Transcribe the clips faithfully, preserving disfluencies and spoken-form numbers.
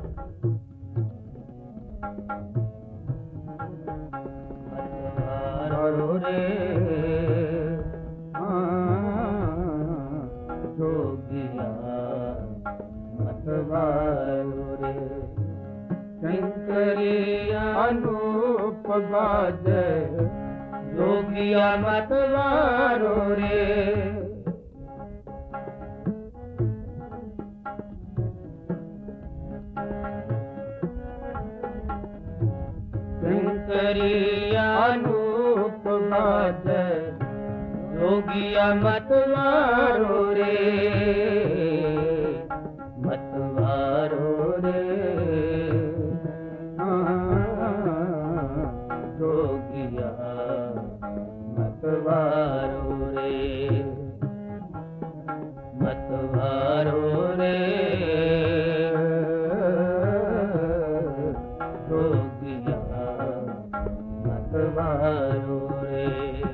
मतवारो रे जोगिया मतवारो रे शंकरी अनूप बाजे जोगिया मतवारो रे शंकरी अनूप बाजे जोगिया मतवारो रे मतवारो रे जोगिया मतवारो रे मतवारो रे जोगिया मतवारो रे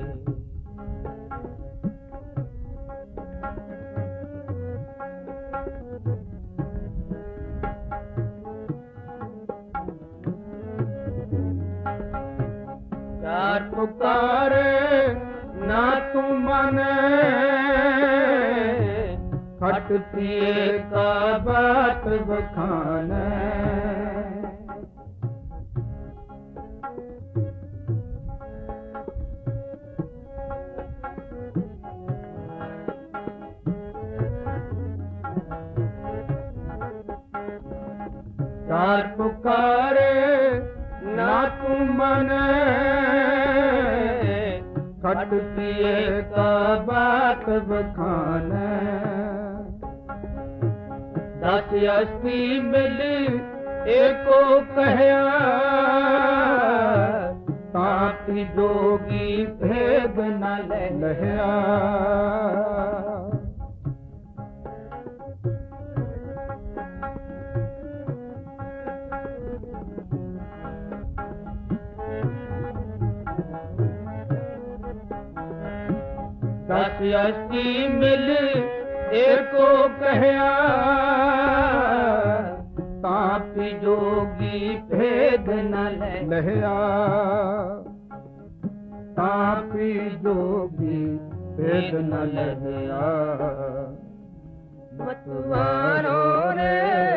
चार पुकारे ना तू माने खटती का बात बखाने चार पुकारे ना तू माने खटती का बात बखाने दस अस्सी मिली एको कहया ताकि जोगी भेद न लहया दस अस्सी मिल एको कहया तापी जोगी भेद न लहया तापी जोगी भेद न लहया मतवारो रे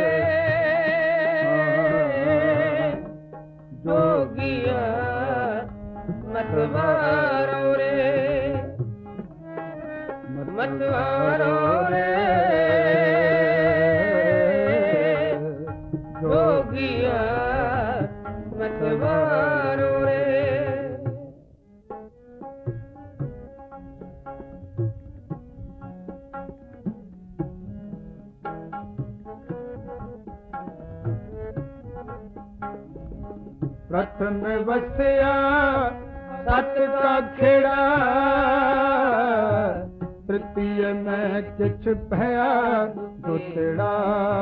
जोगिया मतवारो रे मतवारो रे जोगिया मतवारो रे प्रथम वस्या सत का खेड़ा तृतीय में किछ भया दुतड़ा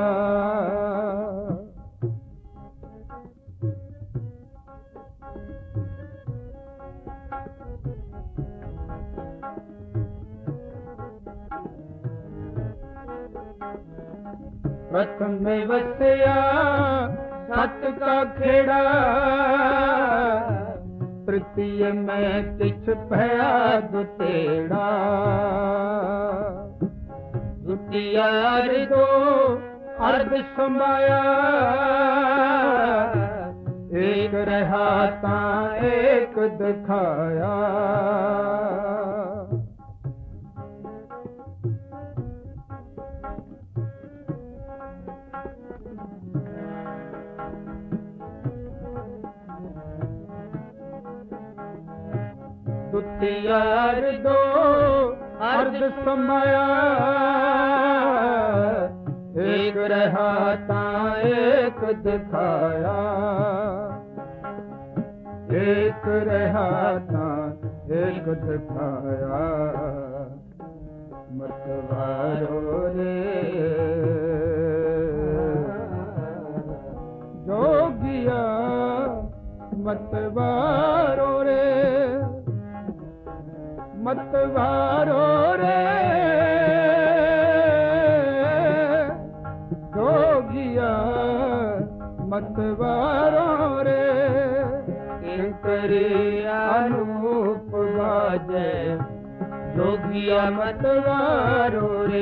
प्रथम वस्या सत का खेड़ा तृतीय में किछ भया दुतेड़ा दुतिया दो अर्ध समाया एक रहा ता एक दिखाया दुतियार दो अर्ध समाया एक रहा ता एक दिखाया एक रहा था एक दिखाया मतवारो रे जोगिया मतवारो रे मतवारो रे जोगिया मतवारो रे किंकरी अनूप बाजे जोगिया मतवारो रे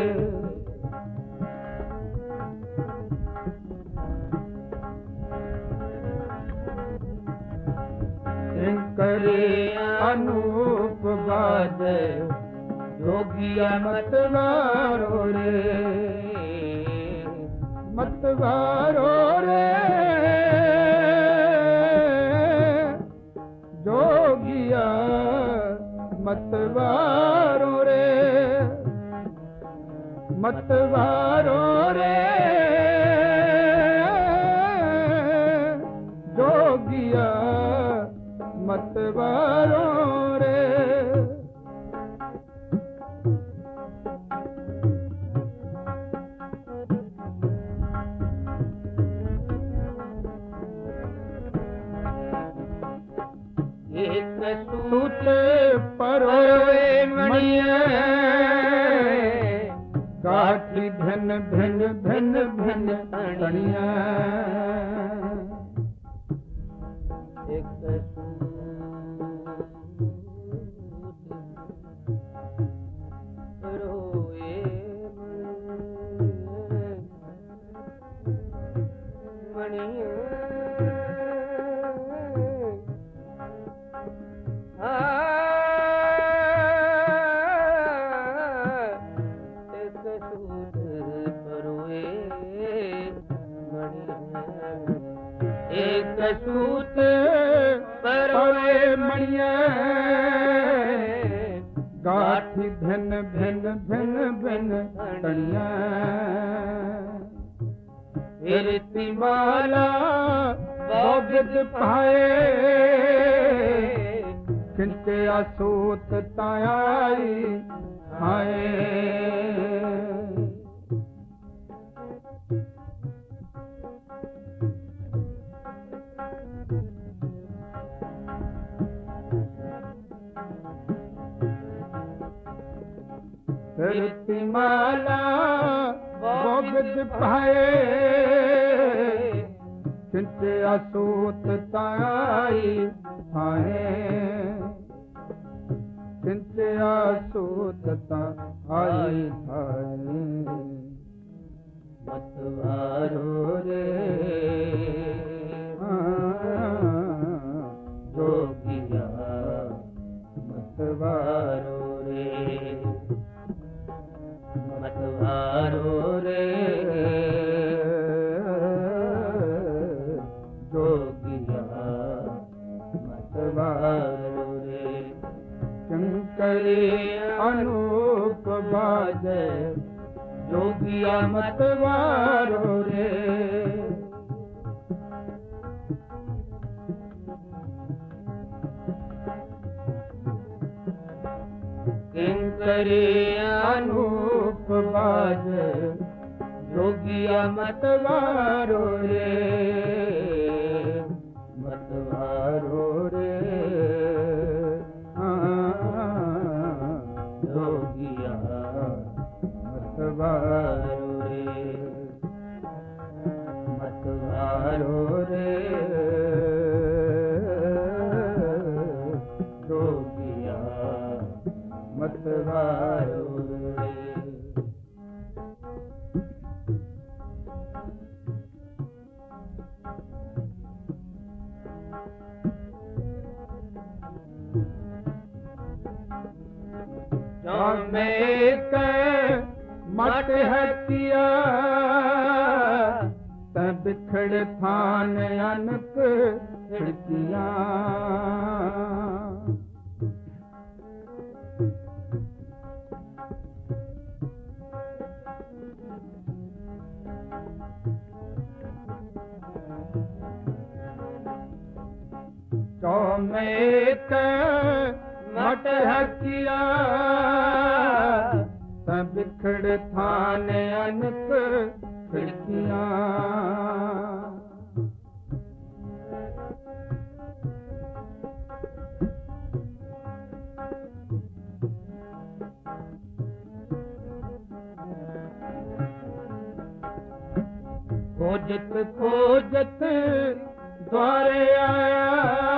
किंकरी अनूप बाजे जोगिया मतवारो रे मतवारो रे जोगिया मतवारो रे मतवारो रे जोगिया मतवारो रे एक सूत परोए मणिया काठी भिन भिन भिन भिन तणिया एक परोए मणिया एक सूत परोए मणिया गाठी भिन भिन भिन भिन तणिया कीर्ति माला बोबिद पाए किंते असूत ताई आए कीर्ति माला बोबिद पाए किंते असूत ताई आए किंते असूत ताई आए मतवारो रे जोगिया मतवारो रे मतवारो रे जोगिया मतवारो रे किंकरी अनूप बाजे जोगिया मतवारो रे किंकरी अनूप बाजे जोगिया मतवारो रे मतवारो रे जोगिया मतवारो रे मतवारो रे जोगिया मतवारो रे में मट हतिया तब बिखड़ थान अनक खिड़कियां चौमेक मट हकिया तब बिखड़ थान अनक खिड़कियां खोजत खोजत द्वारे आया,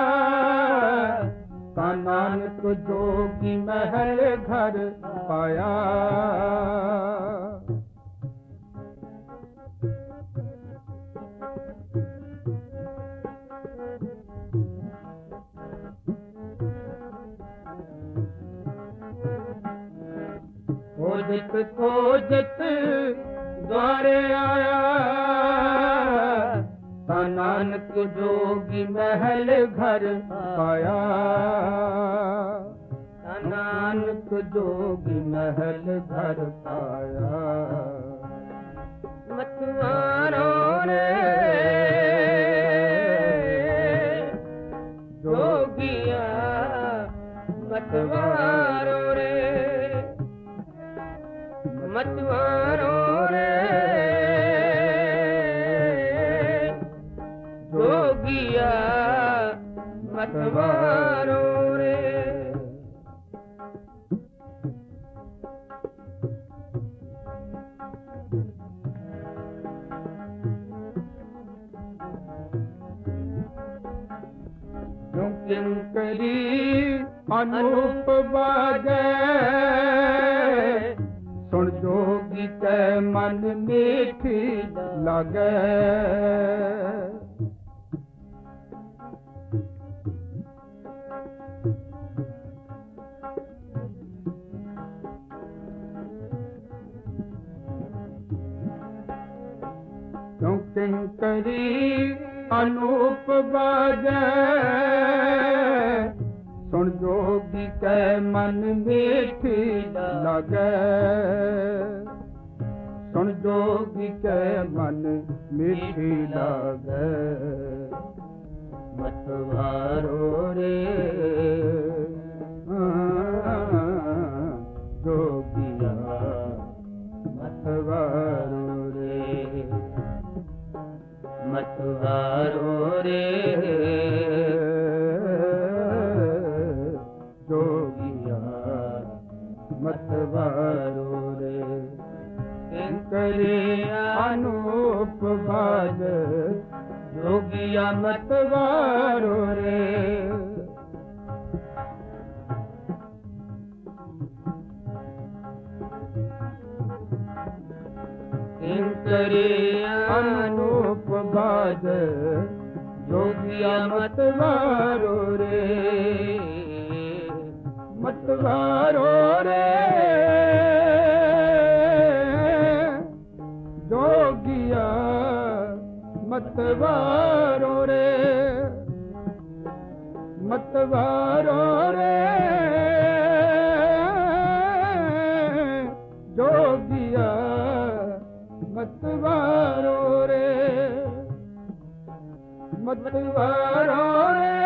ता नानक जोगी महल घर पाया। खोजत खोजत द्वारे आया, ता नानक जोगी महल घर पाया। ता नानक जोगी महल घर पाया। मतवारो रे जोगिया, मतवारो रे, मतवारो रे जोगिया, मतवारो रे। क्यों किंकरी अनूप बाजे, सुन जोगी के मन मीठी लगे। क्यों किंकरी अनूप बाजे, सुन जोगी के मन मीठी लगे। सुन जोगी के मन मीठी लगे। मतवारो रे जोगिया, मतवारो रे, मतवारो रे जोगिया, मतवारो रे। किंकरी अनूप बाज, जोगिया मतवारो रे। किंकरी अनूप बाज, जोगिया मतवारो रे, मतवारो रे जोगिया, मतवारो रे, मतवारो रे जोगिया, मतवारो रे, मतवारो रे